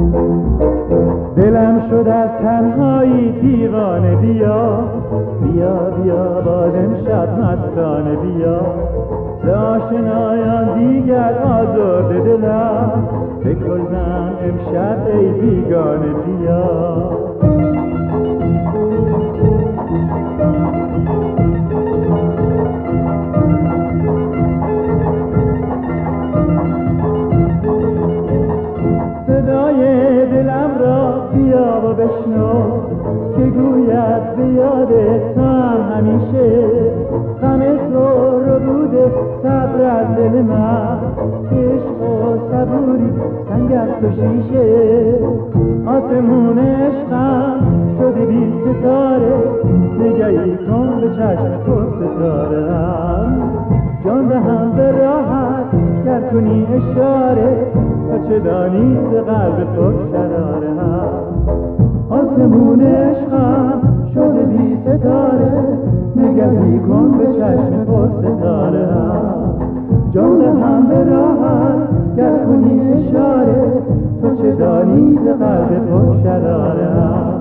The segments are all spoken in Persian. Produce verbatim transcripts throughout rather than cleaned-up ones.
دلم شد از تنهایی دیوانه، بیا بیا بیا باز امشب مستانه، بیا ز آشنایان دیگر آزرده دلم، بگذرم امشب ای بیگانه، بیا صدای دلم را بیا و بشنو که گوید به یاد تو هم همیشه، غم تو رو بوده صبر از دل من، عشق و صبوری سنگ از تو شیشه، آسمون عشقم شده بی ستاره، نگهی کن به چشم تو ستاره‌ام، جان دهم به راحت گر کنی اشاره، تو چه دانی ز قلب تو شراره هم، آسمون عشقم شده بی ستاره، نگهی کن به چشم پر ستاره هم، جان دهم به راحت گر کنی اشاره، تو چه دانی ز قلب تو شراره هم.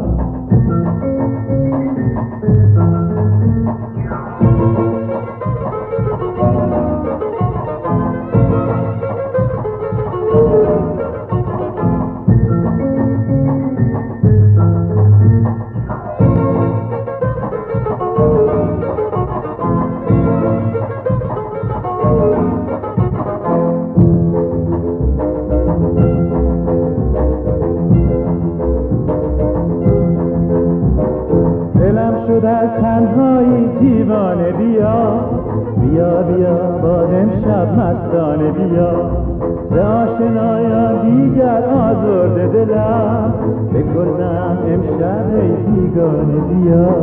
شد از تنهایی دیوانه، بیا بیا بیا باز امشب مستانه، بیا ز آشنایان دیگر آزرده دلم، بگذرم امشب ای بیگانه، بیا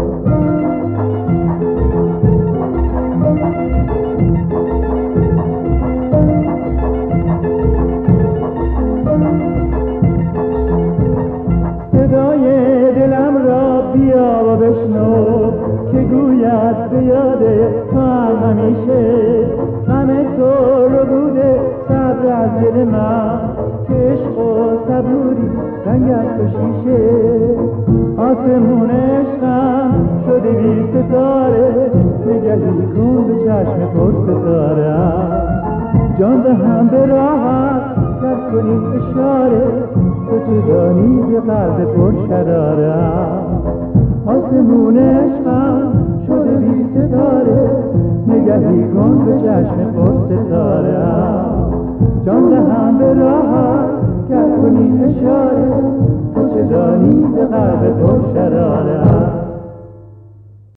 صدای دلم را بیا و بشنو که گوید به یاد تو هم همیشه، غم تو رو بوده صبر از دل من، که عشق و صبوری رنگ از تو شیشه، آسمون عشقم شده بی ستاره، نگهی کن به چشم پر ستاره‌ام، جان دهم به راحت گر کنی اشاره، تو چه دانی ز قلب پر شراره‌ام، آسمون عشقم شده بی ستاره، نگهی کن به چشم پر ستاره‌ام، جان دهم به راحت گر کنی اشاره، تو چه دانی ز قلب پر شراره‌ام.